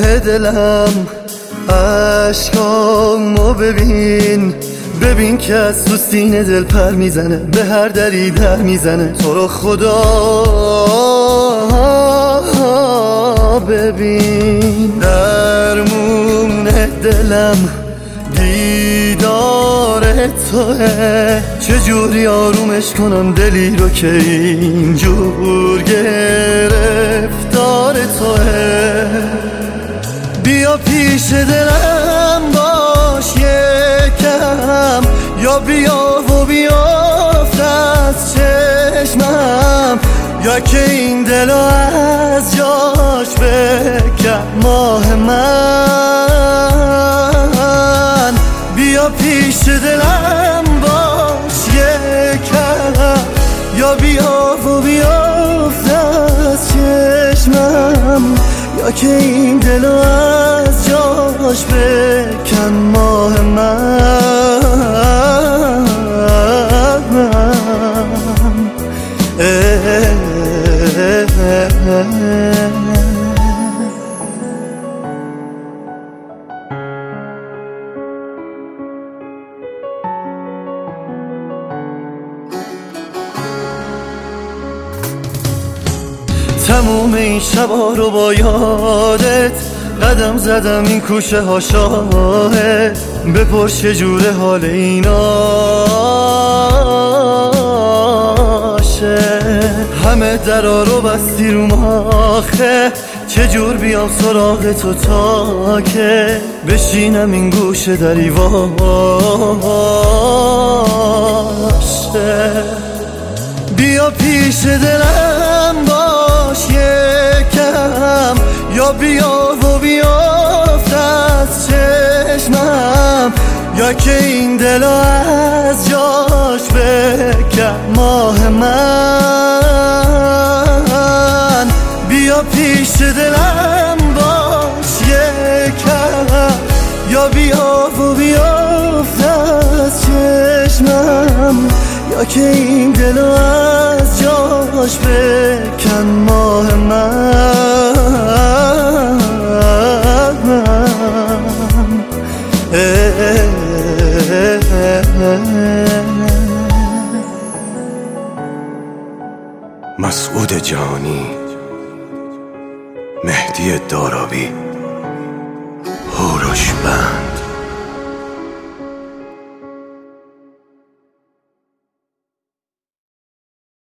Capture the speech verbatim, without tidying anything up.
دلم عشقامو ببین، ببین که از تو سینه دل پر میزنه، به هر دری در میزنه. تو رو خدا ببین، درمون دلم دیدار توه، چجوری آرومش کنم دلی رو که اینجور گرفتار توه. بیا پیش دلم باش یکم، یا بیا و بیافت از چشمم، یا که این دلو از جاش بکن ماه من. بیا پیش دلم باش یکم، یا بیا و بیافت از چشمم، یا که این دلو از جاش بکن ماه من. تموم این شبا رو با یادت قدم زدم، این کوچه ها شاهد. بپرس چجوره حال ایناشه، همه درا رو بستی رو ماخه، چجور بیام سراغ تو تا که بشینم این گوشه دری واشه. بیا پیش دلم باش یکم، یا بیا و بیافت از چشمم، یا که این دلو از جاش بکن ماه من. بیا پیش دلم باش یکم، یا بیا و بیافت از چشمم، یا که این دلو از جاش بکن ماه من. مسعود جهانی، مهدی دارابی.